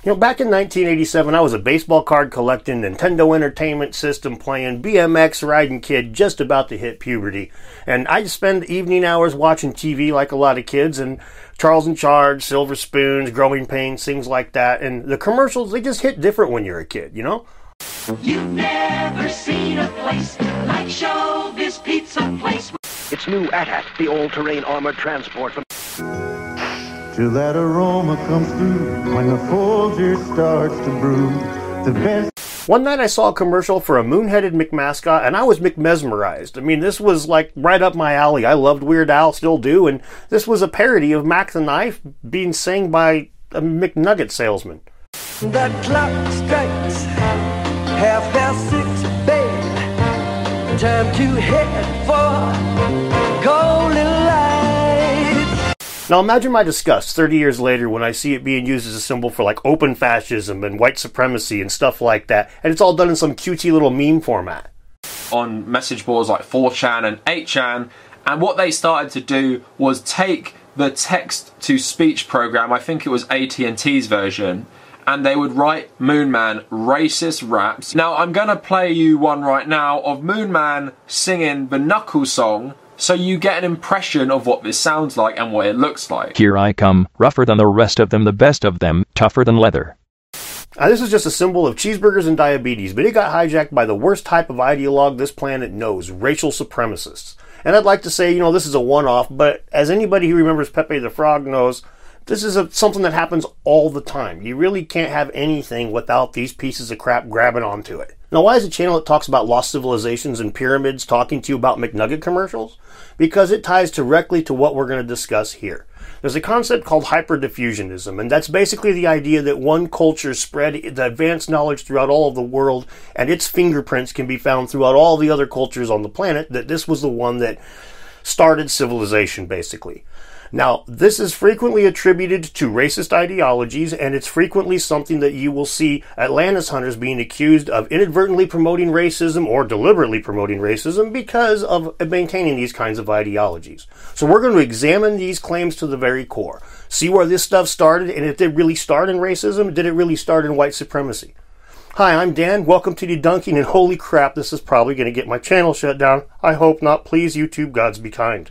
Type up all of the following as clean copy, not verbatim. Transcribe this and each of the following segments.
You know, back in 1987, I was a baseball card collecting, Nintendo Entertainment System playing, BMX riding kid just about to hit puberty. And I'd spend evening hours watching TV like a lot of kids, and Charles in Charge, Silver Spoons, Growing Pains, things like that. And the commercials, they just hit different when you're a kid, you know? You've never seen a place like Showbiz Pizza Place. It's new AT-AT, the all-terrain armored transport from... Till that aroma comes through when the Folger starts to brew. The best. One night I saw a commercial for a moon-headed McMascot, and I was McMesmerized. I mean, this was like right up my alley. I loved Weird Al, still do, and this was a parody of Mac the Knife being sang by a McNugget salesman. The clock strikes 6:30, babe. Time to head for Golden Lights. Now imagine my disgust 30 years later when I see it being used as a symbol for like open fascism and white supremacy and stuff like that, and it's all done in some cutesy little meme format. On message boards like 4chan and 8chan, and what they started to do was take the text-to-speech program, I think it was AT&T's version, and they would write Moon Man racist raps. Now I'm going to play you one right now of Moon Man singing the Knuckles song, so you get an impression of what this sounds like and what it looks like. Here I come, rougher than the rest of them, the best of them, tougher than leather. Now, this is just a symbol of cheeseburgers and diabetes, but it got hijacked by the worst type of ideologue this planet knows, racial supremacists. And I'd like to say, you know, this is a one-off, but as anybody who remembers Pepe the Frog knows, this is something that happens all the time. You really can't have anything without these pieces of crap grabbing onto it. Now, why is a channel that talks about lost civilizations and pyramids talking to you about McNugget commercials? Because it ties directly to what we're going to discuss here. There's a concept called hyperdiffusionism, and that's basically the idea that one culture spread the advanced knowledge throughout all of the world, and its fingerprints can be found throughout all the other cultures on the planet, that this was the one that started civilization, basically. Now, this is frequently attributed to racist ideologies, and it's frequently something that you will see Atlantis hunters being accused of inadvertently promoting racism or deliberately promoting racism because of maintaining these kinds of ideologies. So we're going to examine these claims to the very core, see where this stuff started, and if it really started in racism, did it really start in white supremacy? Hi, I'm Dan. Welcome to Debunking, and holy crap, this is probably going to get my channel shut down. I hope not. Please, YouTube gods, be kind.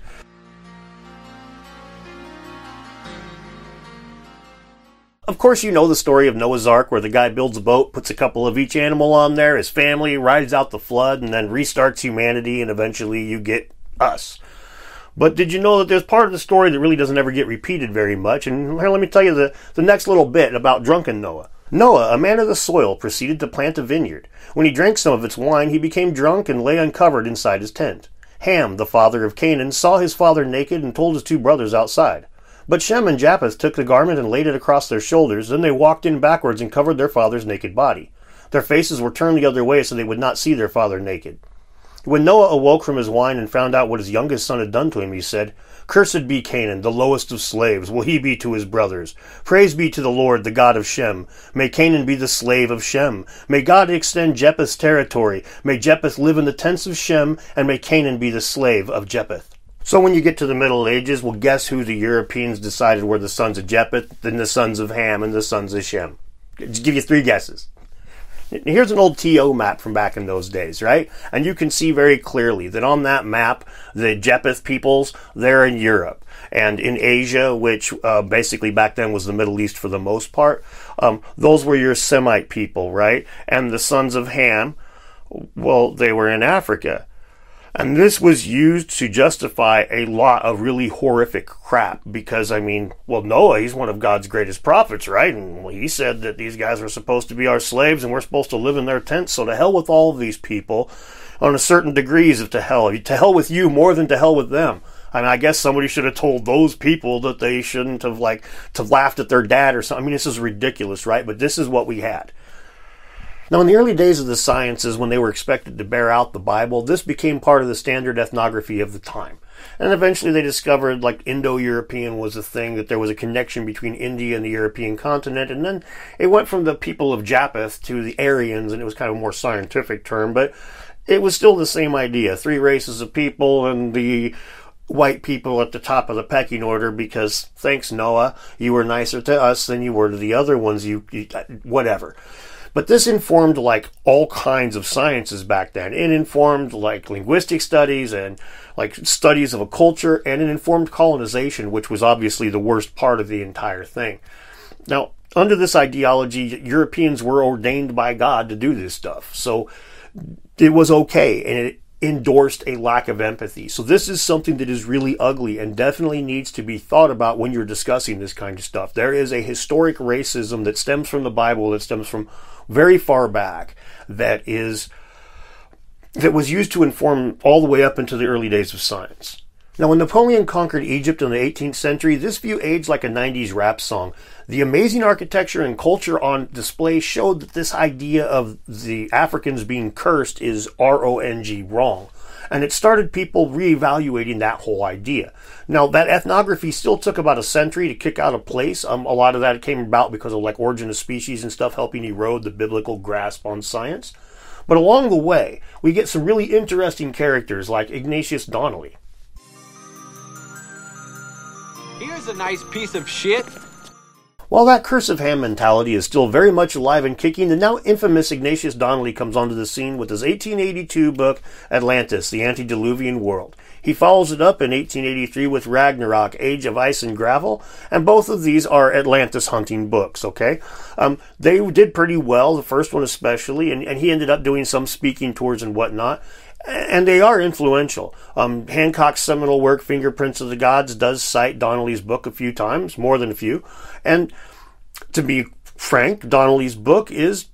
Of course, you know the story of Noah's Ark, where the guy builds a boat, puts a couple of each animal on there, his family, rides out the flood, and then restarts humanity, and eventually you get us. But did you know that there's part of the story that really doesn't ever get repeated very much? And here, let me tell you the next little bit about drunken Noah. Noah, a man of the soil, proceeded to plant a vineyard. When he drank some of its wine, he became drunk and lay uncovered inside his tent. Ham, the father of Canaan, saw his father naked and told his two brothers outside. But Shem and Japheth took the garment and laid it across their shoulders. Then they walked in backwards and covered their father's naked body. Their faces were turned the other way so they would not see their father naked. When Noah awoke from his wine and found out what his youngest son had done to him, he said, "Cursed be Canaan, the lowest of slaves, will he be to his brothers. Praise be to the Lord, the God of Shem. May Canaan be the slave of Shem. May God extend Japheth's territory. May Japheth live in the tents of Shem, and may Canaan be the slave of Japheth." So when you get to the Middle Ages, well, guess who the Europeans decided were the sons of Japheth, then the sons of Ham, and the sons of Shem? Just give you three guesses. Here's an old TO map from back in those days, right? And you can see very clearly that on that map, the Japheth peoples, they're in Europe. And in Asia, which basically back then was the Middle East for the most part, those were your Semite people, right? And the sons of Ham, well, they were in Africa. And this was used to justify a lot of really horrific crap because, I mean, well, Noah, he's one of God's greatest prophets, right? And well, he said that these guys were supposed to be our slaves and we're supposed to live in their tents. So to hell with all of these people on a certain degrees of to hell. To hell with you more than to hell with them. I mean, I guess somebody should have told those people that they shouldn't have, to laughed at their dad or something. I mean, this is ridiculous, right? But this is what we had. Now, in the early days of the sciences, when they were expected to bear out the Bible, this became part of the standard ethnography of the time. And eventually they discovered, Indo-European was a thing, that there was a connection between India and the European continent, and then it went from the people of Japheth to the Aryans, and it was kind of a more scientific term, but it was still the same idea. Three races of people, and the white people at the top of the pecking order because, thanks Noah, you were nicer to us than you were to the other ones, whatever. But this informed like all kinds of sciences back then. It informed like linguistic studies and like studies of a culture, and it informed colonization, which was obviously the worst part of the entire thing. Now, under this ideology, Europeans were ordained by God to do this stuff. So it was okay, and it endorsed a lack of empathy. So this is something that is really ugly and definitely needs to be thought about when you're discussing this kind of stuff. There is a historic racism that stems from the Bible, that stems from very far back, that was used to inform all the way up into the early days of science. Now, when Napoleon conquered Egypt in the 18th century, this view aged like a 90s rap song. The amazing architecture and culture on display showed that this idea of the Africans being cursed is wrong. And it started people reevaluating that whole idea. Now, that ethnography still took about a century to kick out of place. A lot of that came about because of like Origin of Species and stuff helping erode the biblical grasp on science. But along the way, we get some really interesting characters like Ignatius Donnelly. Here's a nice piece of shit. While that curse of Ham mentality is still very much alive and kicking, the now infamous Ignatius Donnelly comes onto the scene with his 1882 book, Atlantis, the Antediluvian World. He follows it up in 1883 with Ragnarok, Age of Ice and Gravel, and both of these are Atlantis hunting books, okay? They did pretty well, the first one especially, and he ended up doing some speaking tours and whatnot. And they are influential. Hancock's seminal work, Fingerprints of the Gods, does cite Donnelly's book a few times, more than a few. And to be frank, Donnelly's book is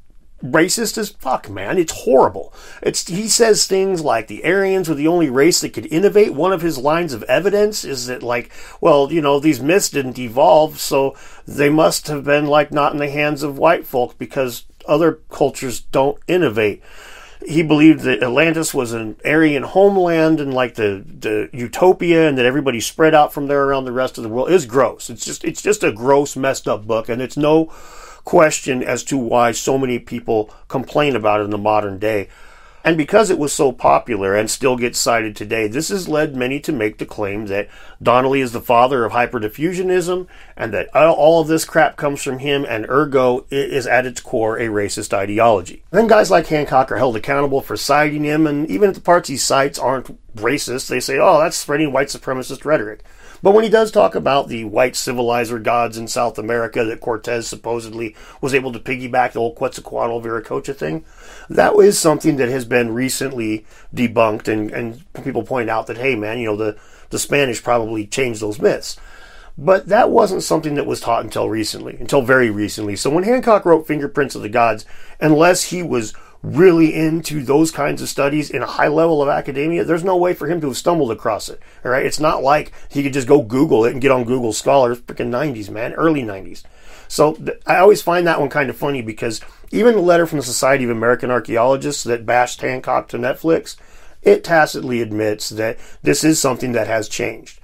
racist as fuck, man. It's horrible. He says things like the Aryans were the only race that could innovate. One of his lines of evidence is that, like, well, these myths didn't evolve, so they must have been, like, not in the hands of white folk because other cultures don't innovate. He believed that Atlantis was an Aryan homeland and like the utopia, and that everybody spread out from there around the rest of the world. Is gross. It's just a gross, messed up book, and it's no question as to why so many people complain about it in the modern day. And because it was so popular and still gets cited today, this has led many to make the claim that Donnelly is the father of hyperdiffusionism and that all of this crap comes from him, and ergo it is at its core a racist ideology. Then guys like Hancock are held accountable for citing him, and even if the parts he cites aren't racist, they say, oh, that's spreading white supremacist rhetoric. But when he does talk about the white civilizer gods in South America that Cortez supposedly was able to piggyback the whole Quetzalcoatl Viracocha thing, that is something that has been recently debunked, and people point out that, hey man, the Spanish probably changed those myths. But that wasn't something that was taught until very recently. So when Hancock wrote Fingerprints of the Gods, unless he was really into those kinds of studies in a high level of academia, there's no way for him to have stumbled across it. All right, it's not like he could just go Google it and get on Google Scholar. Freaking 90s, man, early 90s. So I always find that one kind of funny, because even the letter from the Society of American Archaeologists that bashed Hancock to Netflix, it tacitly admits that this is something that has changed.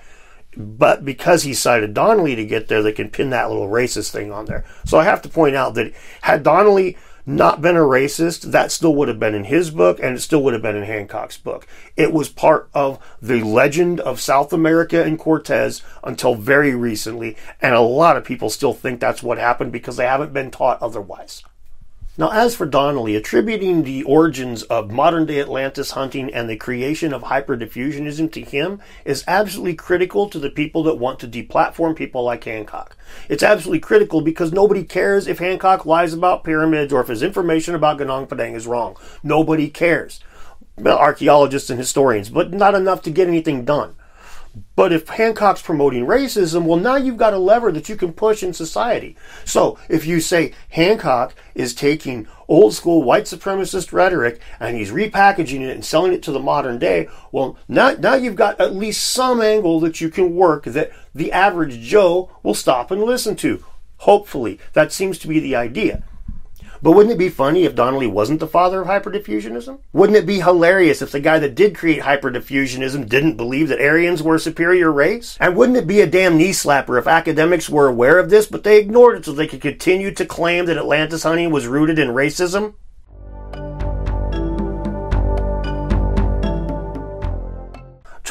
But because he cited Donnelly to get there, they can pin that little racist thing on there. So I have to point out that had Donnelly not been a racist, that still would have been in his book, and it still would have been in Hancock's book. It was part of the legend of South America and Cortez until very recently, and a lot of people still think that's what happened because they haven't been taught otherwise. Now, as for Donnelly, attributing the origins of modern-day Atlantis hunting and the creation of hyperdiffusionism to him is absolutely critical to the people that want to deplatform people like Hancock. It's absolutely critical because nobody cares if Hancock lies about pyramids or if his information about Gunung Padang is wrong. Nobody cares. Well, archaeologists and historians, but not enough to get anything done. But if Hancock's promoting racism, well, now you've got a lever that you can push in society. So if you say Hancock is taking old school white supremacist rhetoric and he's repackaging it and selling it to the modern day, well, now you've got at least some angle that you can work that the average Joe will stop and listen to. Hopefully. That seems to be the idea. But wouldn't it be funny if Donnelly wasn't the father of hyperdiffusionism? Wouldn't it be hilarious if the guy that did create hyperdiffusionism didn't believe that Aryans were a superior race? And wouldn't it be a damn knee slapper if academics were aware of this, but they ignored it so they could continue to claim that Atlantis hunting was rooted in racism?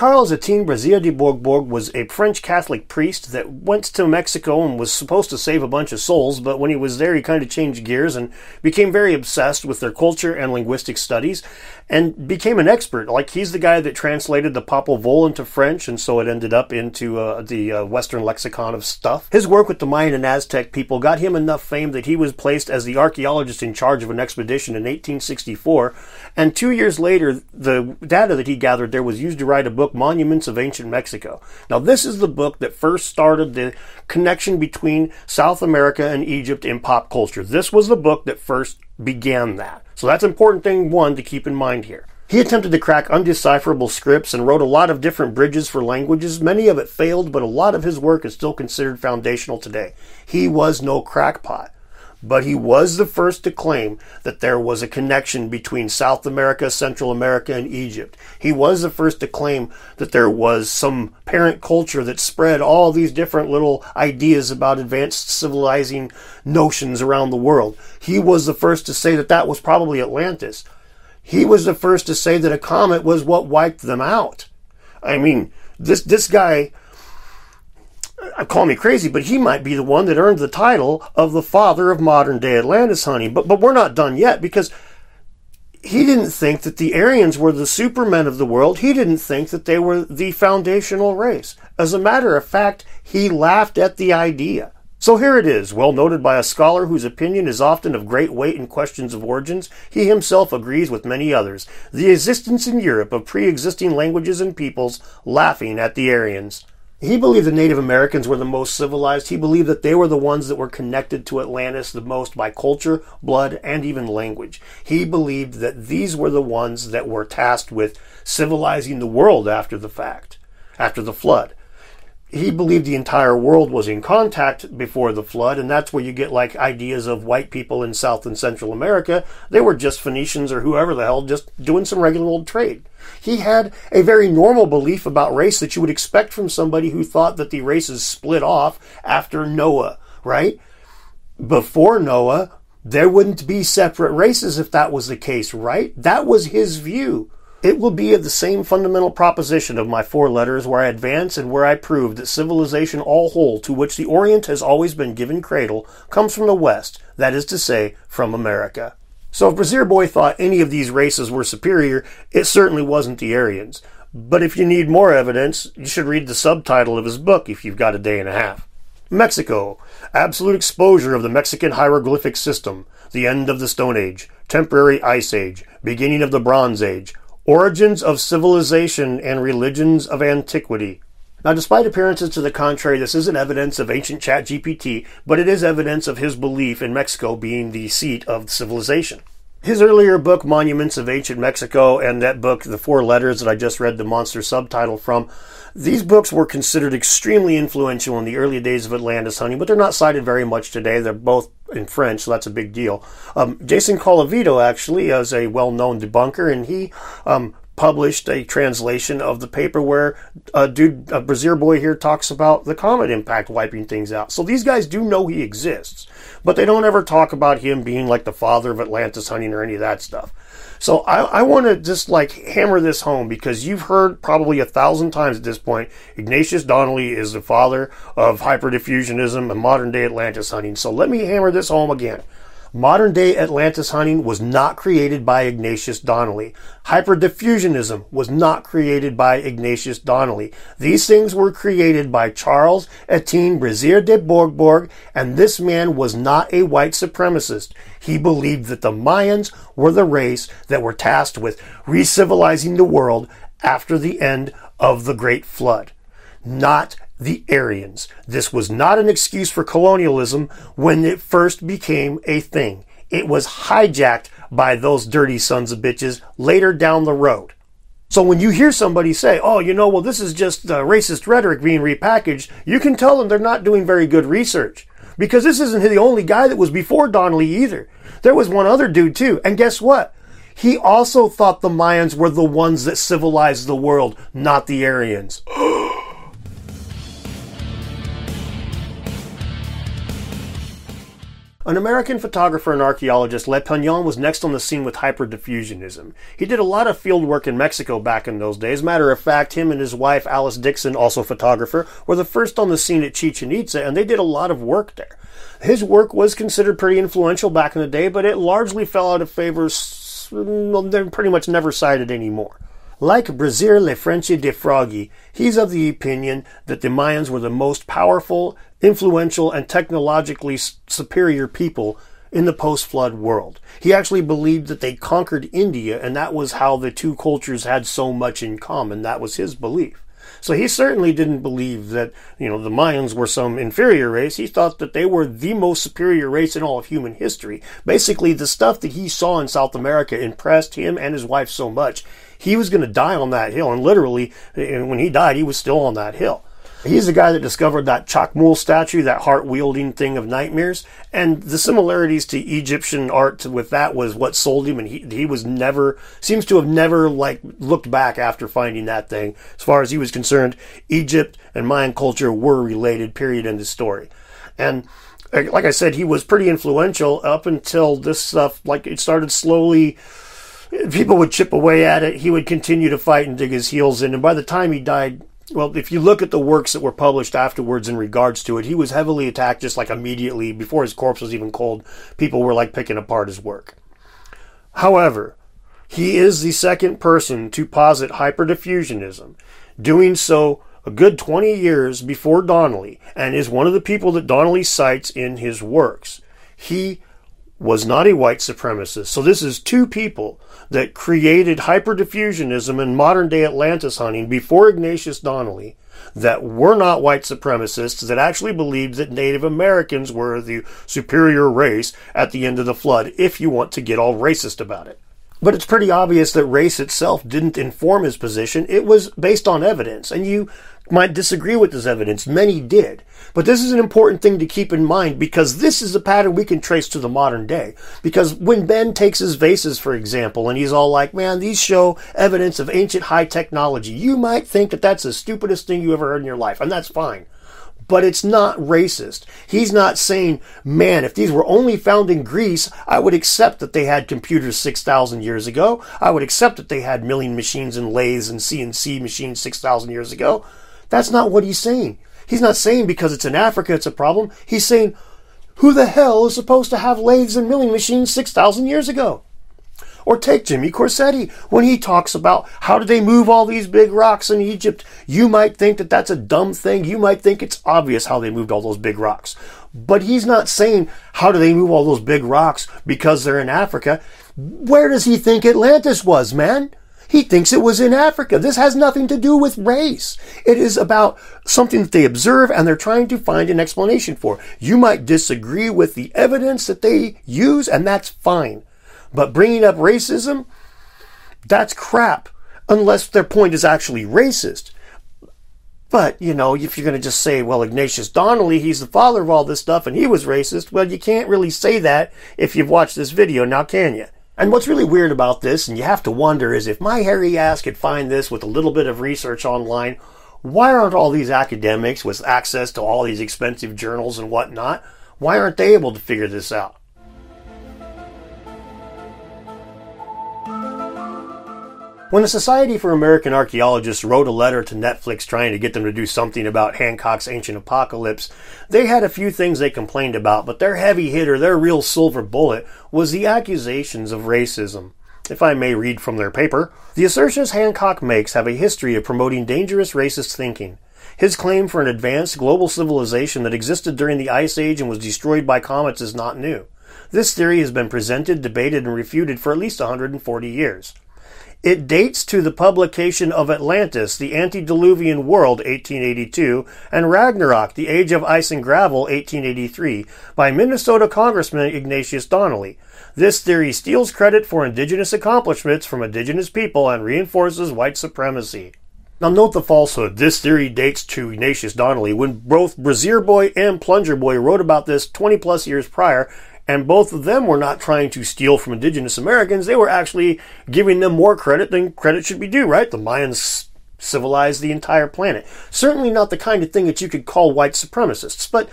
Charles Etienne Brazier de Bourbourg was a French Catholic priest that went to Mexico and was supposed to save a bunch of souls, but when he was there he kind of changed gears and became very obsessed with their culture and linguistic studies and became an expert. Like, he's the guy that translated the Popol Vuh into French, and so it ended up into the Western lexicon of stuff. His work with the Mayan and Aztec people got him enough fame that he was placed as the archaeologist in charge of an expedition in 1864, and 2 years later, the data that he gathered there was used to write a book, Monuments of Ancient Mexico. Now, this is the book that first started the connection between South America and Egypt in pop culture. This was the book that first began that. So that's important thing one to keep in mind here. He attempted to crack undecipherable scripts and wrote a lot of different bridges for languages. Many of it failed, but a lot of his work is still considered foundational today. He was no crackpot, but he was the first to claim that there was a connection between South America, Central America, and Egypt. He was the first to claim that there was some parent culture that spread all these different little ideas about advanced civilizing notions around the world. He was the first to say that that was probably Atlantis. He was the first to say that a comet was what wiped them out. I mean, this guy, call me crazy, but he might be the one that earned the title of the father of modern day Atlantis hunting. But we're not done yet, because he didn't think that the Aryans were the supermen of the world. He didn't think that they were the foundational race. As a matter of fact, he laughed at the idea. So here it is, well noted by a scholar whose opinion is often of great weight in questions of origins. He himself agrees with many others. The existence in Europe of pre-existing languages and peoples laughing at the Aryans. He believed the Native Americans were the most civilized. He believed that they were the ones that were connected to Atlantis the most by culture, blood, and even language. He believed that these were the ones that were tasked with civilizing the world after the fact, after the flood. He believed the entire world was in contact before the flood, and that's where you get like ideas of white people in South and Central America. They were just Phoenicians or whoever the hell, just doing some regular old trade. He had a very normal belief about race that you would expect from somebody who thought that the races split off after Noah, right? Before Noah, there wouldn't be separate races if that was the case, right? That was his view. It will be of the same fundamental proposition of my 4 letters where I advance and where I prove that civilization all whole, to which the Orient has always been given cradle, comes from the West, that is to say, from America. So if Brazier Boy thought any of these races were superior, it certainly wasn't the Aryans. But if you need more evidence, you should read the subtitle of his book if you've got a day and a half. Mexico, absolute exposure of the Mexican hieroglyphic system, the end of the Stone Age, temporary Ice Age, beginning of the Bronze Age, origins of civilization and religions of antiquity. Now, despite appearances to the contrary, this isn't evidence of ancient ChatGPT, but it is evidence of his belief in Mexico being the seat of civilization. His earlier book, Monuments of Ancient Mexico, and that book, The 4 Letters that I just read the monster subtitle from, these books were considered extremely influential in the early days of Atlantis hunting, but they're not cited very much today. They're both in French, so that's a big deal. Jason Colavito actually is a well-known debunker, and he published a translation of the paper where Brazier Boy here talks about the comet impact wiping things out. So these guys do know he exists, but they don't ever talk about him being like the father of Atlantis hunting or any of that stuff. So I want to just like hammer this home, because you've heard probably 1,000 times at this point, Ignatius Donnelly is the father of hyperdiffusionism and modern day Atlantis hunting. So let me hammer this home again. Modern day Atlantis hunting was not created by Ignatius Donnelly. Hyperdiffusionism was not created by Ignatius Donnelly. These things were created by Charles Etienne Brazier de Bourbourg, and this man was not a white supremacist. He believed that the Mayans were the race that were tasked with re-civilizing the world after the end of the Great Flood, not the Aryans. This was not an excuse for colonialism when it first became a thing. It was hijacked by those dirty sons of bitches later down the road. So when you hear somebody say, oh, well, this is just racist rhetoric being repackaged, you can tell them they're not doing very good research. Because this isn't the only guy that was before Donnelly either. There was one other dude too. And guess what? He also thought the Mayans were the ones that civilized the world, not the Aryans. An American photographer and archaeologist, Le Pagnon, was next on the scene with hyperdiffusionism. He did a lot of field work in Mexico back in those days. Matter of fact, him and his wife, Alice Dixon, also a photographer, were the first on the scene at Chichen Itza, and they did a lot of work there. His work was considered pretty influential back in the day, but it largely fell out of favor. They're pretty much never cited anymore. Like Brazir Lefranche de Froggy, he's of the opinion that the Mayans were the most powerful, influential, and technologically superior people in the post-flood world. He actually believed that they conquered India, and that was how the two cultures had so much in common. That was his belief. So he certainly didn't believe that, the Mayans were some inferior race. He thought that they were the most superior race in all of human history. Basically, the stuff that he saw in South America impressed him and his wife so much, he was going to die on that hill. And literally, when he died, he was still on that hill. He's the guy that discovered that Chakmul statue, that heart-wielding thing of nightmares. And the similarities to Egyptian art with that was what sold him. And he was seems to have never looked back after finding that thing. As far as he was concerned, Egypt and Mayan culture were related, period, end of story. And like I said, he was pretty influential up until this stuff, it started slowly. People would chip away at it. He would continue to fight and dig his heels in. And by the time he died, well, if you look at the works that were published afterwards in regards to it, he was heavily attacked just immediately. Before his corpse was even cold, people were picking apart his work. However, he is the second person to posit hyperdiffusionism, doing so a good 20 years before Donnelly, and is one of the people that Donnelly cites in his works. He was not a white supremacist. So this is two people that created hyperdiffusionism and modern-day Atlantis hunting before Ignatius Donnelly that were not white supremacists, that actually believed that Native Americans were the superior race at the end of the flood, if you want to get all racist about it. But it's pretty obvious that race itself didn't inform his position. It was based on evidence, and you might disagree with this evidence. Many did. But this is an important thing to keep in mind, because this is a pattern we can trace to the modern day. Because when Ben takes his vases, for example, and he's all like, man, these show evidence of ancient high technology, you might think that that's the stupidest thing you ever heard in your life, and that's fine. But it's not racist. He's not saying, man, if these were only found in Greece, I would accept that they had computers 6,000 years ago. I would accept that they had milling machines and lathes and CNC machines 6,000 years ago. That's not what he's saying. He's not saying because it's in Africa it's a problem. He's saying, who the hell is supposed to have lathes and milling machines 6,000 years ago? Or take Jimmy Corsetti, when he talks about how did they move all these big rocks in Egypt. You might think that that's a dumb thing. You might think it's obvious how they moved all those big rocks. But he's not saying how do they move all those big rocks because they're in Africa. Where does he think Atlantis was, man? He thinks it was in Africa. This has nothing to do with race. It is about something that they observe and they're trying to find an explanation for. You might disagree with the evidence that they use, and that's fine. But bringing up racism, that's crap, unless their point is actually racist. But, if you're going to just say, well, Ignatius Donnelly, he's the father of all this stuff, and he was racist, well, you can't really say that if you've watched this video, now can you? And what's really weird about this, and you have to wonder, is if my hairy ass could find this with a little bit of research online, why aren't all these academics with access to all these expensive journals and whatnot, why aren't they able to figure this out? When the Society for American Archaeologists wrote a letter to Netflix trying to get them to do something about Hancock's Ancient Apocalypse, they had a few things they complained about, but their heavy hitter, their real silver bullet, was the accusations of racism. If I may read from their paper, the assertions Hancock makes have a history of promoting dangerous racist thinking. His claim for an advanced global civilization that existed during the Ice Age and was destroyed by comets is not new. This theory has been presented, debated, and refuted for at least 140 years. It dates to the publication of Atlantis, the Antediluvian World, 1882, and Ragnarok, the Age of Ice and Gravel, 1883, by Minnesota Congressman Ignatius Donnelly. This theory steals credit for indigenous accomplishments from indigenous people and reinforces white supremacy. Now note the falsehood. This theory dates to Ignatius Donnelly, when both Brazier Boy and Plunger Boy wrote about this 20 plus years prior, and both of them were not trying to steal from indigenous Americans. They were actually giving them more credit than credit should be due, right? The Mayans civilized the entire planet. Certainly not the kind of thing that you could call white supremacists. But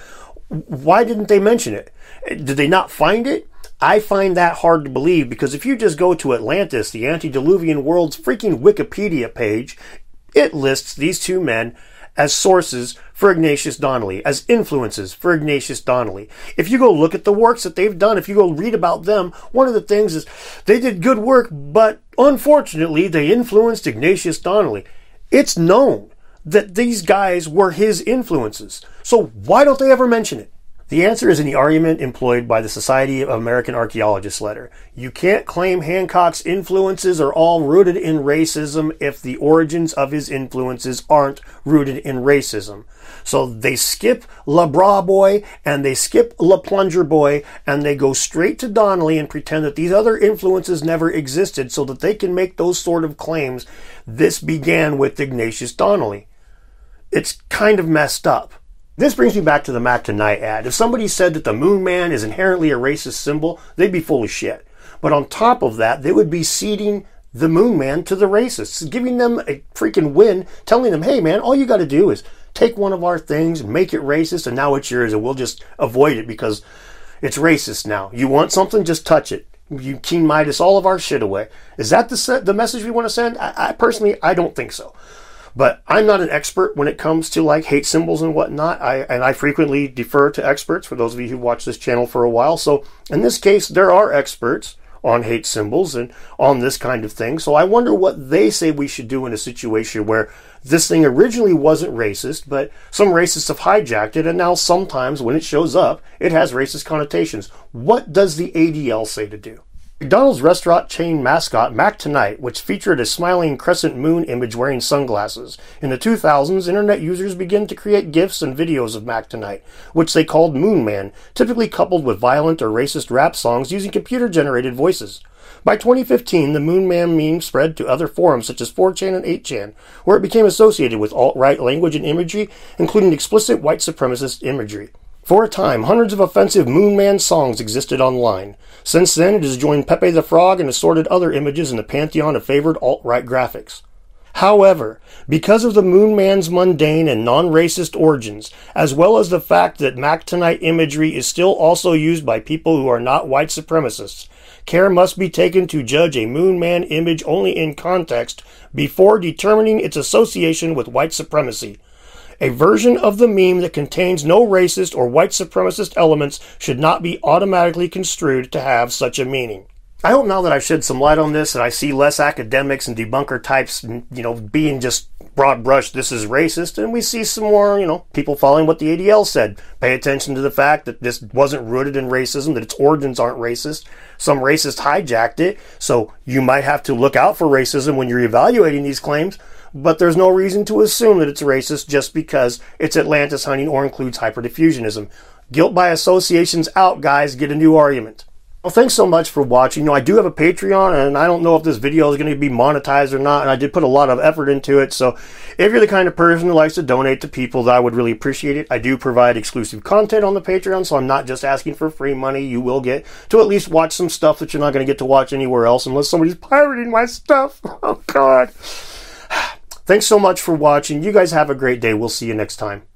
Why didn't they mention it? Did they not find it? I find that hard to believe, because if you just go to Atlantis, the antediluvian world's freaking Wikipedia page, it lists these two men as sources for Ignatius Donnelly, as influences for Ignatius Donnelly. If you go look at the works that they've done, if you go read about them, one of the things is they did good work, but unfortunately they influenced Ignatius Donnelly. It's known that these guys were his influences. So why don't they ever mention it? The answer is in the argument employed by the Society of American Archaeologists letter. You can't claim Hancock's influences are all rooted in racism if the origins of his influences aren't rooted in racism. So they skip La Bras Boy and they skip La Plunger Boy and they go straight to Donnelly and pretend that these other influences never existed so that they can make those sort of claims. This began with Ignatius Donnelly. It's kind of messed up. This brings me back to the Mac Tonight ad. If somebody said that the Moon Man is inherently a racist symbol, they'd be full of shit. But on top of that, they would be ceding the Moon Man to the racists, giving them a freaking win, telling them, hey man, all you got to do is take one of our things, make it racist, and now it's yours, and we'll just avoid it because it's racist now. You want something? Just touch it. You King Midas all of our shit away. Is that the message we want to send? I personally, I don't think so. But I'm not an expert when it comes to like hate symbols and whatnot. I frequently defer to experts, for those of you who watch this channel for a while. So in this case, there are experts on hate symbols and on this kind of thing. So I wonder what they say we should do in a situation where this thing originally wasn't racist, but some racists have hijacked it, and now sometimes when it shows up, it has racist connotations. What does the ADL say to do? McDonald's restaurant chain mascot Mac Tonight, which featured a smiling crescent moon image wearing sunglasses. In the 2000s, internet users began to create GIFs and videos of Mac Tonight, which they called Moon Man, typically coupled with violent or racist rap songs using computer-generated voices. By 2015, the Moon Man meme spread to other forums such as 4chan and 8chan, where it became associated with alt-right language and imagery, including explicit white supremacist imagery. For a time, hundreds of offensive Moon Man songs existed online. Since then, it has joined Pepe the Frog and assorted other images in the pantheon of favored alt-right graphics. However, because of the Moon Man's mundane and non-racist origins, as well as the fact that Mac Tonight imagery is still also used by people who are not white supremacists, care must be taken to judge a Moon Man image only in context before determining its association with white supremacy. A version of the meme that contains no racist or white supremacist elements should not be automatically construed to have such a meaning. I hope now that I've shed some light on this and I see less academics and debunker types, being just broad brush, this is racist, and we see some more, people following what the ADL said. Pay attention to the fact that this wasn't rooted in racism, that its origins aren't racist. Some racist hijacked it, so you might have to look out for racism when you're evaluating these claims. But there's no reason to assume that it's racist just because it's Atlantis hunting or includes hyperdiffusionism. Guilt by association's out, guys. Get a new argument. Well, thanks so much for watching. I do have a Patreon, and I don't know if this video is going to be monetized or not, and I did put a lot of effort into it, so if you're the kind of person who likes to donate to people, I would really appreciate it. I do provide exclusive content on the Patreon, so I'm not just asking for free money. You will get to at least watch some stuff that you're not going to get to watch anywhere else unless somebody's pirating my stuff. Oh, God. Thanks so much for watching. You guys have a great day. We'll see you next time.